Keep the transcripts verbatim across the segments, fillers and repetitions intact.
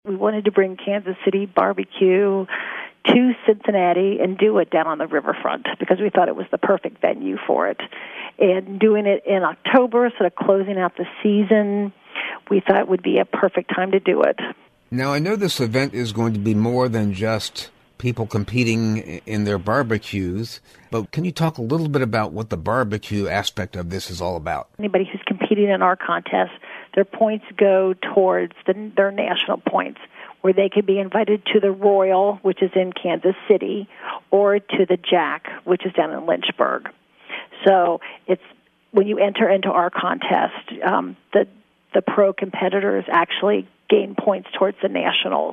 we wanted to bring Kansas City barbecue to Cincinnati and do it down on the riverfront because we thought it was the perfect venue for it. And doing it in October, sort of closing out the season, we thought it would be a perfect time to do it. Now, I know this event is going to be more than just people competing in their barbecues, but can you talk a little bit about what the barbecue aspect of this is all about? Anybody who's competing in our contest, their points go towards the, their national points, where they could be invited to the Royal, which is in Kansas City, or to the Jack, which is down in Lynchburg. So it's when you enter into our contest, um, the the pro competitors actually gain points towards the nationals.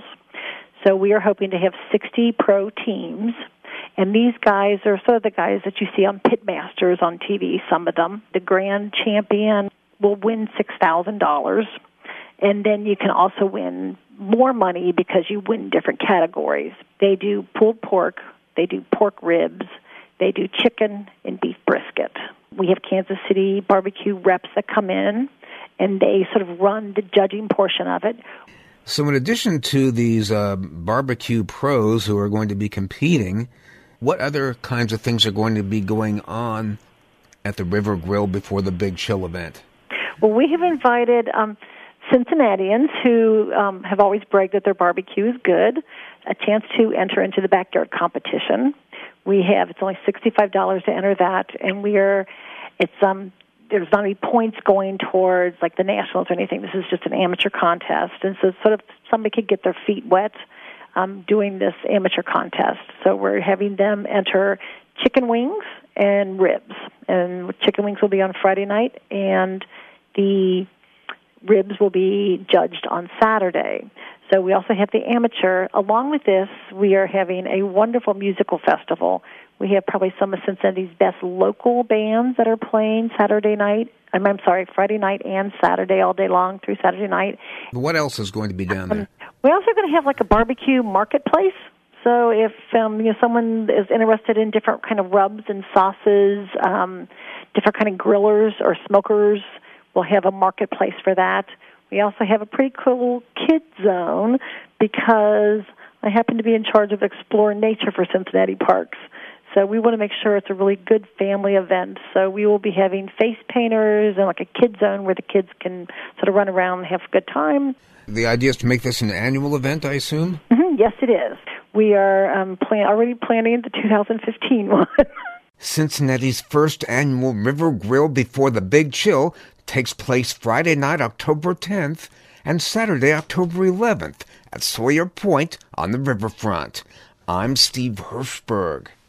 So we are hoping to have sixty pro teams, and these guys are sort of the guys that you see on Pitmasters on T V, some of them. The grand champion will win six thousand dollars, and then you can also win more money because you win different categories. They do pulled pork, they do pork ribs, they do chicken and beef brisket. We have Kansas City barbecue reps that come in, and they sort of run the judging portion of it. So in addition to these uh, barbecue pros who are going to be competing, what other kinds of things are going to be going on at the River Grill before the Big Chill event? Well, we have invited um, Cincinnatians who um, have always bragged that their barbecue is good, a chance to enter into the backyard competition. We have, it's only sixty-five dollars to enter that, and we are, it's, um, there's not any points going towards like the nationals or anything. This is just an amateur contest, and so sort of somebody could get their feet wet um, doing this amateur contest. So we're having them enter chicken wings and ribs, and chicken wings will be on Friday night, and the ribs will be judged on Saturday. So we also have the amateur. Along with this, we are having a wonderful musical festival. We have probably some of Cincinnati's best local bands that are playing Saturday night. I'm, I'm sorry, Friday night and Saturday, all day long through Saturday night. What else is going to be down there? Um, we're also going to have like a barbecue marketplace. So if um, you know someone is interested in different kind of rubs and sauces, um, different kind of grillers or smokers, we'll have a marketplace for that. We also have a pretty cool kids zone because I happen to be in charge of Explore Nature for Cincinnati Parks. So we want to make sure it's a really good family event. So we will be having face painters and like a kid zone where the kids can sort of run around and have a good time. The idea is to make this an annual event, I assume? Mm-hmm. Yes, it is. We are um, plan- already planning the two thousand fifteen one. Cincinnati's first annual River Grill Before the Big Chill takes place Friday night, October tenth, and Saturday, October eleventh at Sawyer Point on the riverfront. I'm Steve Hirschberg.